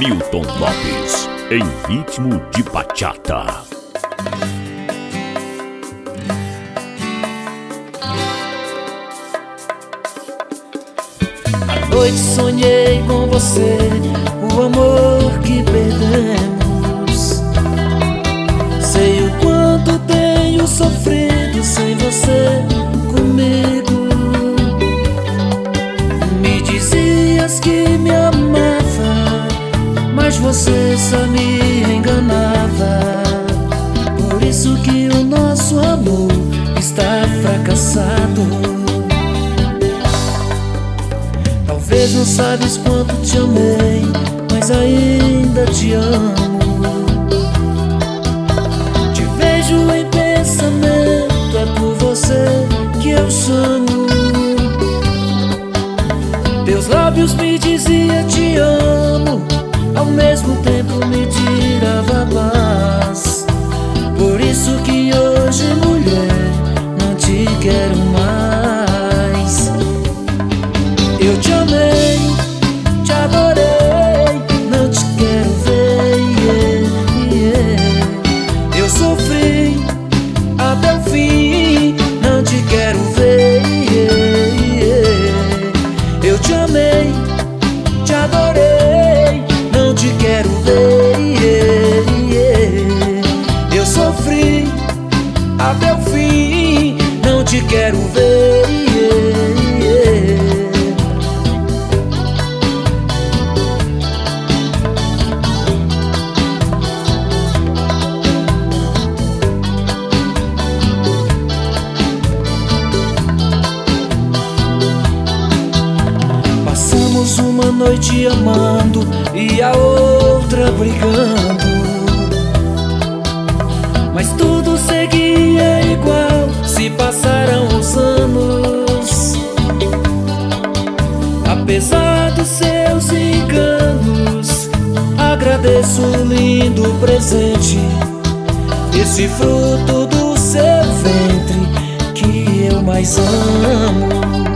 Milton Lopes, em ritmo de bachata. À noite sonhei com você, o amor que perdemos. Sei o quanto tenho sofrido sem você comigo. Me dizias que me amava, mas você só me enganava. Por isso que o nosso amor está fracassado. Talvez não sabes quanto te amei, mas ainda te amo. Te vejo em pensamento, é por você que eu chamo. Teus lábios me diziam te amo, ao mesmo tempo me tirava a paz. Por isso que hoje, mulher, não te quero mais. Eu te amei, te adorei, não te quero ver, Eu sofri até o fim, não te quero ver, Eu te amei, te adorei, não te quero ver, Eu sofri até o fim, não te quero ver, Uma noite amando e a outra brigando, mas tudo seguia igual. Se passaram os anos, apesar dos seus enganos, agradeço o lindo presente, esse fruto do seu ventre que eu mais amo.